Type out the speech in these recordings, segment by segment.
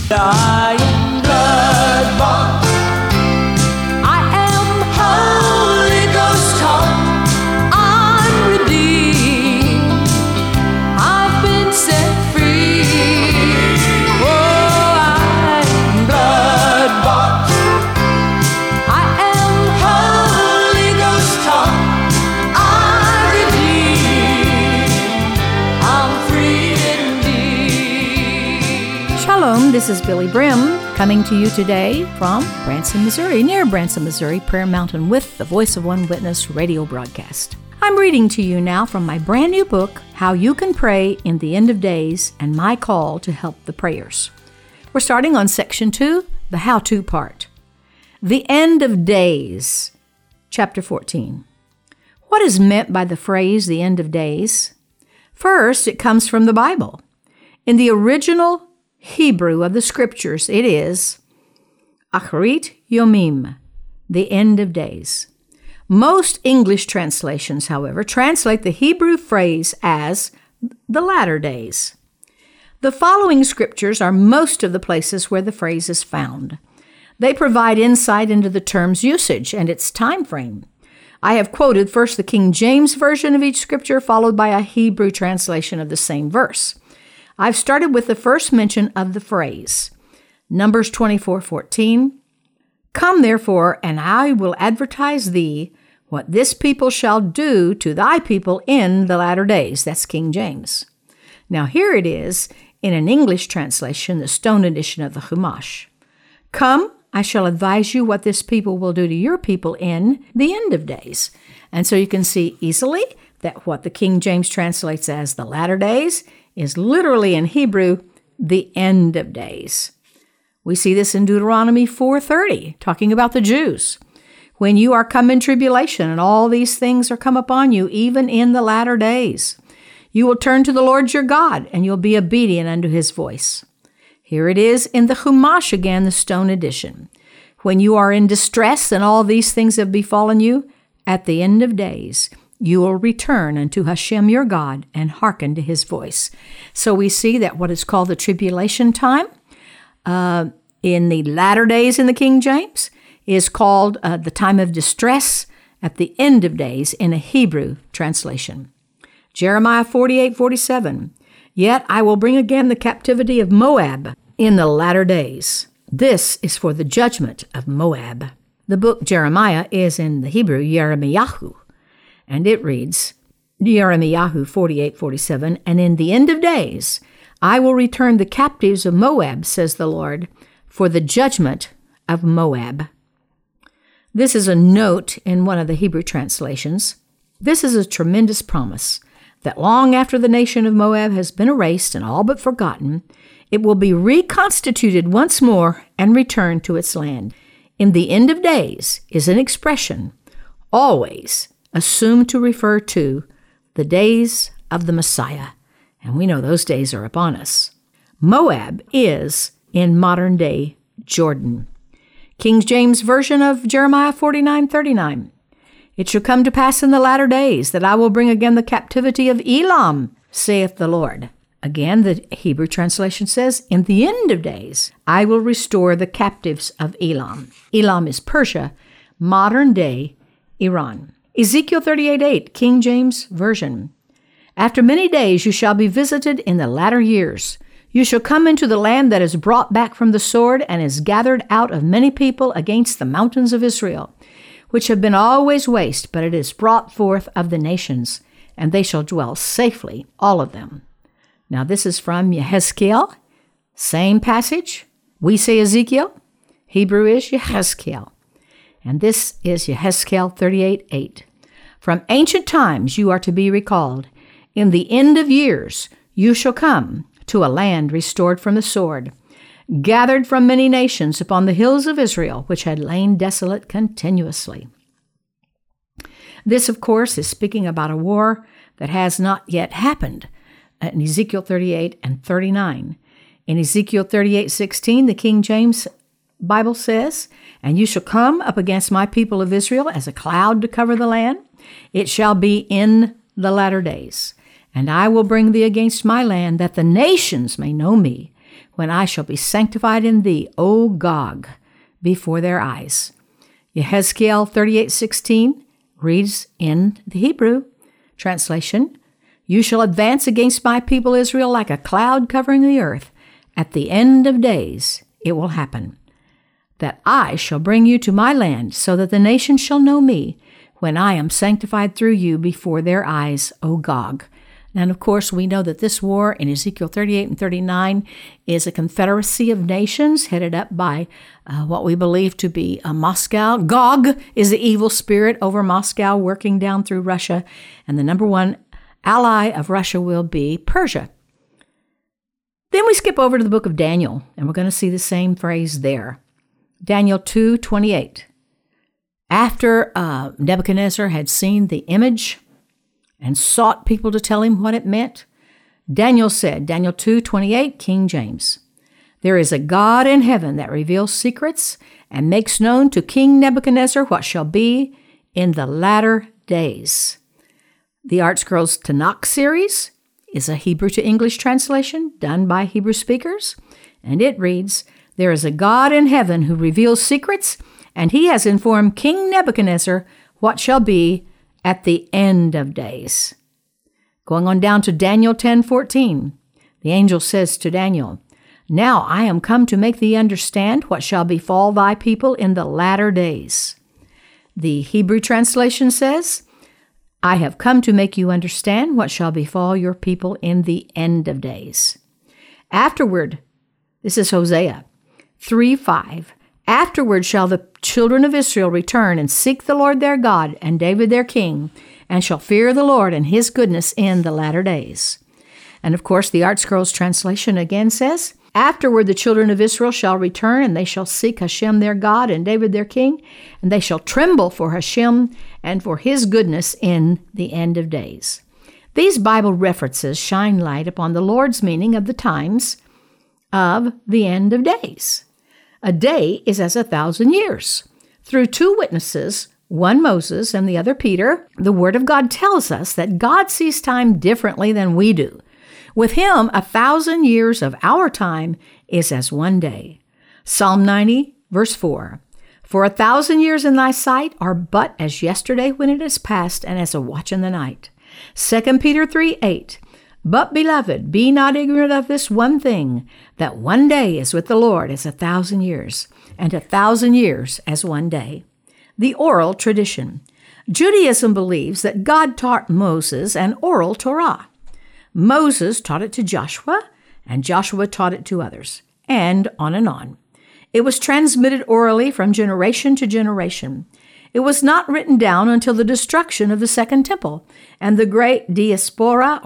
I am blood-bought. I am Holy Ghost taught. I'm redeemed. I've been set free. Oh, I am blood-bought. I am Holy Ghost taught. I'm redeemed. I'm free indeed. Shalom, this is Billy Brim coming to you today from Branson, Missouri, near Branson, Missouri, Prayer Mountain with the Voice of One Witness radio broadcast. I'm reading to you now from my brand new book, How You Can Pray in the End of Days and My Call to Help the Prayers. We're starting on section 2, the how-to part. The End of Days, chapter 14. What is meant by the phrase, the end of days? First, it comes from the Bible. In the original Hebrew of the Scriptures, it is Acharit Yomim, the end of days. Most English translations, however, translate the Hebrew phrase as the latter days. The following scriptures are most of the places where the phrase is found. They provide insight into the term's usage and its time frame. I have quoted first the King James Version of each scripture, followed by a Hebrew translation of the same verse. I've started with the first mention of the phrase, Numbers 24:14. Come therefore, and I will advertise thee what this people shall do to thy people in the latter days. That's King James. Now here it is in an English translation, the Stone edition of the Chumash. Come, I shall advise you what this people will do to your people in the end of days. And so you can see easily that what the King James translates as the latter days is literally in Hebrew, the end of days. We see this in Deuteronomy 4:30, talking about the Jews. When you are come in tribulation, and all these things are come upon you, even in the latter days, you will turn to the Lord your God, and you'll be obedient unto his voice. Here it is in the Chumash again, the Stone edition. When you are in distress, and all these things have befallen you, at the end of days, you will return unto Hashem your God and hearken to his voice. So we see that what is called the tribulation time in the latter days in the King James is called the time of distress at the end of days in a Hebrew translation. Jeremiah 48:47. Yet I will bring again the captivity of Moab in the latter days. This is for the judgment of Moab. The book Jeremiah is in the Hebrew Yeremiyahu, and it reads, Yeremiyahu 48:47, and in the end of days I will return the captives of Moab, says the Lord, for the judgment of Moab. This is a note in one of the Hebrew translations. This is a tremendous promise that long after the nation of Moab has been erased and all but forgotten, it will be reconstituted once more and return to its land. In the end of days is an expression always assumed to refer to the days of the Messiah, and we know those days are upon us. Moab is in modern-day Jordan. King James Version of Jeremiah 49:39. It shall come to pass in the latter days that I will bring again the captivity of Elam, saith the Lord. Again, the Hebrew translation says, in the end of days, I will restore the captives of Elam. Elam is Persia, modern-day Iran. Ezekiel 38:8, King James Version. After many days you shall be visited in the latter years. You shall come into the land that is brought back from the sword and is gathered out of many people against the mountains of Israel, which have been always waste, but it is brought forth of the nations, and they shall dwell safely, all of them. Now this is from Yehezkel, same passage. We say Ezekiel, Hebrew is Yehezkel. And this is Yehezkel 38:8. From ancient times you are to be recalled. In the end of years you shall come to a land restored from the sword, gathered from many nations upon the hills of Israel, which had lain desolate continuously. This, of course, is speaking about a war that has not yet happened in Ezekiel 38 and 39. In Ezekiel 38:16, the King James Bible says, and you shall come up against my people of Israel as a cloud to cover the land. It shall be in the latter days. And I will bring thee against my land, that the nations may know me, when I shall be sanctified in thee, O Gog, before their eyes. Yehezkiel 38:16 reads in the Hebrew translation, You shall advance against my people Israel like a cloud covering the earth. At the end of days it will happen, that I shall bring you to my land, so that the nations shall know me, when I am sanctified through you before their eyes, O Gog. And of course, we know that this war in Ezekiel 38 and 39 is a confederacy of nations headed up by what we believe to be Moscow. Gog is the evil spirit over Moscow working down through Russia, and the number one ally of Russia will be Persia. Then we skip over to the book of Daniel, and we're going to see the same phrase there. Daniel 2:28. After Nebuchadnezzar had seen the image and sought people to tell him what it meant, Daniel said, Daniel 2:28, King James, There is a God in heaven that reveals secrets and makes known to King Nebuchadnezzar what shall be in the latter days. The ArtScrolls Tanakh series is a Hebrew to English translation done by Hebrew speakers, and it reads, There is a God in heaven who reveals secrets, and he has informed King Nebuchadnezzar what shall be at the end of days. Going on down to Daniel 10:14, the angel says to Daniel, Now I am come to make thee understand what shall befall thy people in the latter days. The Hebrew translation says, I have come to make you understand what shall befall your people in the end of days. Afterward, this is Hosea 3:5, Afterward shall the children of Israel return and seek the Lord their God and David their king, and shall fear the Lord and his goodness in the latter days. And of course, the ArtScrolls translation again says, Afterward the children of Israel shall return, and they shall seek Hashem their God and David their king, and they shall tremble for Hashem and for his goodness in the end of days. These Bible references shine light upon the Lord's meaning of the times of the end of days. A day is as 1,000 years. Through two witnesses, one Moses and the other Peter, the Word of God tells us that God sees time differently than we do. With him, 1,000 years of our time is as one day. Psalm 90, verse 4, For 1,000 years in thy sight are but as yesterday when it is past, and as a watch in the night. 2 Peter 3:8, But, beloved, be not ignorant of this one thing, that one day is with the Lord as 1,000 years, and 1,000 years as one day. The oral tradition. Judaism believes that God taught Moses an oral Torah. Moses taught it to Joshua, and Joshua taught it to others, and on and on. It was transmitted orally from generation to generation. It was not written down until the destruction of the Second Temple and the great diaspora,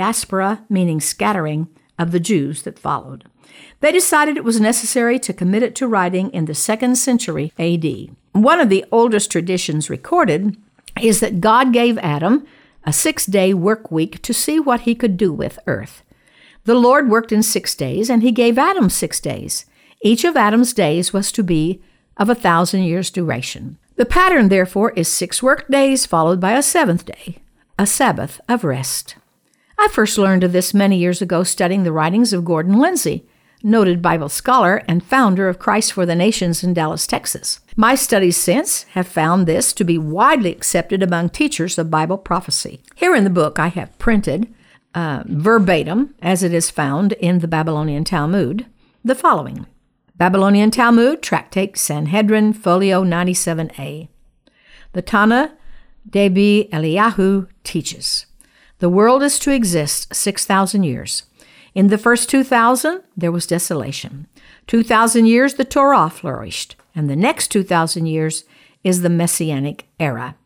meaning scattering, of the Jews that followed. They decided it was necessary to commit it to writing in the 2nd century A.D. One of the oldest traditions recorded is that God gave Adam a 6-day work week to see what he could do with earth. The Lord worked in 6 days, and he gave Adam 6 days. Each of Adam's days was to be of 1,000 years' duration. The pattern, therefore, is 6 work days followed by a 7th day, a Sabbath of rest. I first learned of this many years ago studying the writings of Gordon Lindsay, noted Bible scholar and founder of Christ for the Nations in Dallas, Texas. My studies since have found this to be widely accepted among teachers of Bible prophecy. Here in the book I have printed, verbatim, as it is found in the Babylonian Talmud, the following. Babylonian Talmud, Tractate Sanhedrin, Folio 97a. The Tana Debi Eliyahu teaches, the world is to exist 6,000 years. In the first 2,000, there was desolation. 2,000 years, the Torah flourished, and the next 2,000 years is the Messianic era.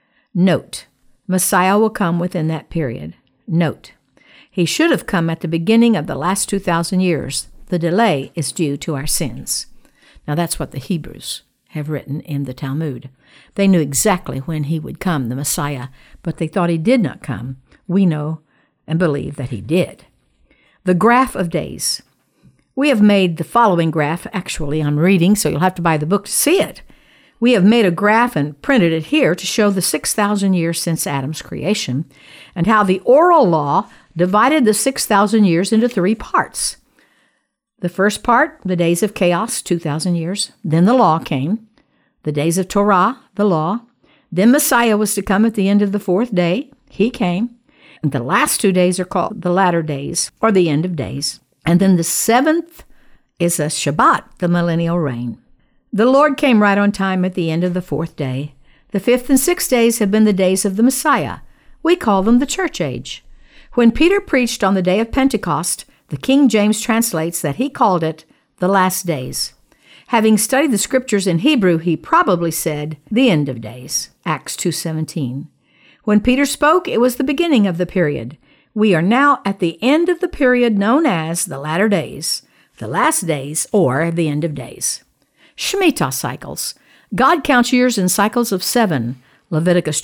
Note, Messiah will come within that period. Note, he should have come at the beginning of the last 2,000 years. The delay is due to our sins. Now that's what the Hebrews have written in the Talmud. They knew exactly when he would come, the Messiah, but they thought he did not come. We know and believe that he did. The graph of days. We have made the following graph. Actually, I'm reading, so you'll have to buy the book to see it. We have made a graph and printed it here to show the 6,000 years since Adam's creation and how the oral law divided the 6,000 years into 3 parts. The first part, the days of chaos, 2,000 years. Then the law came. The days of Torah, the law. Then Messiah was to come at the end of the fourth day. He came. And the last 2 days are called the latter days, or the end of days. And then the seventh is a Shabbat, the millennial reign. The Lord came right on time at the end of the fourth day. The fifth and sixth days have been the days of the Messiah. We call them the church age. When Peter preached on the day of Pentecost, the King James translates that he called it the last days. Having studied the scriptures in Hebrew, he probably said the end of days, Acts 2:17. When Peter spoke, it was the beginning of the period. We are now at the end of the period known as the latter days, the last days, or the end of days. Shemitah cycles. God counts years in cycles of 7, Leviticus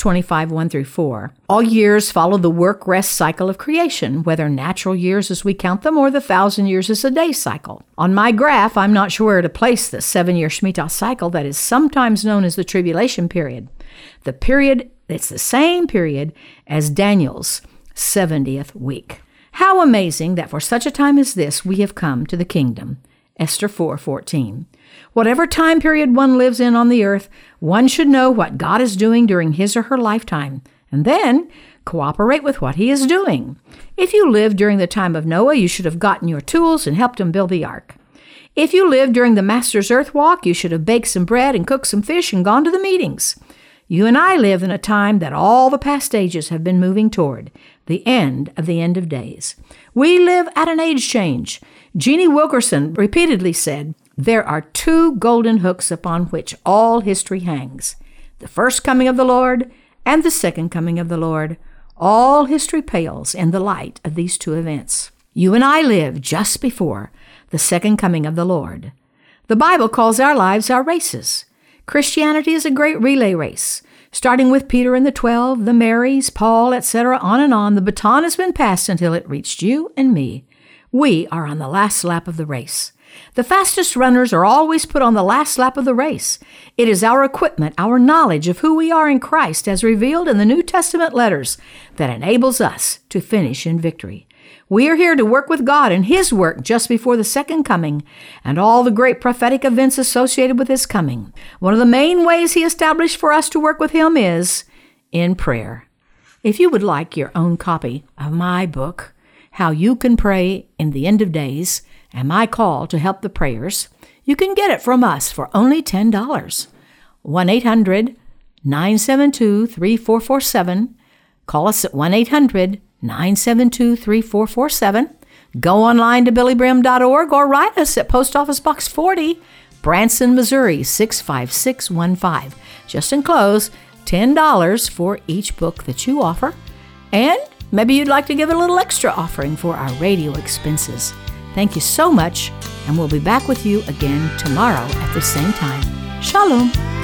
25:1-4. All years follow the work-rest cycle of creation, whether natural years as we count them or the 1,000 years as a day cycle. On my graph, I'm not sure where to place the 7-year Shemitah cycle that is sometimes known as the tribulation period. The period, it's the same period as Daniel's 70th week. How amazing that for such a time as this we have come to the kingdom. Esther 4:14. Whatever time period one lives in on the earth, one should know what God is doing during his or her lifetime, and then cooperate with what he is doing. If you lived during the time of Noah, you should have gotten your tools and helped him build the ark. If you lived during the Master's earth walk, you should have baked some bread and cooked some fish and gone to the meetings. You and I live in a time that all the past ages have been moving toward, the end of days. We live at an age change. Jeannie Wilkerson repeatedly said, "There are 2 golden hooks upon which all history hangs, the first coming of the Lord and the second coming of the Lord. All history pales in the light of these 2 events." You and I live just before the second coming of the Lord. The Bible calls our lives our races. Christianity is a great relay race. Starting with Peter and the 12, the Marys, Paul, etc., on and on, the baton has been passed until it reached you and me. We are on the last lap of the race. The fastest runners are always put on the last lap of the race. It is our equipment, our knowledge of who we are in Christ as revealed in the New Testament letters that enables us to finish in victory. We are here to work with God in His work just before the second coming and all the great prophetic events associated with His coming. One of the main ways He established for us to work with Him is in prayer. If you would like your own copy of my book, How You Can Pray in the End of Days, and my call to help the prayers, you can get it from us for only $10. 1-800-972-3447. Call us at 1-800-972-3447. Go online to billybrim.org or write us at Post Office Box 40, Branson, Missouri 65615. Just enclose $10 for each book that you offer, and maybe you'd like to give a little extra offering for our radio expenses. Thank you so much, and we'll be back with you again tomorrow at the same time. Shalom.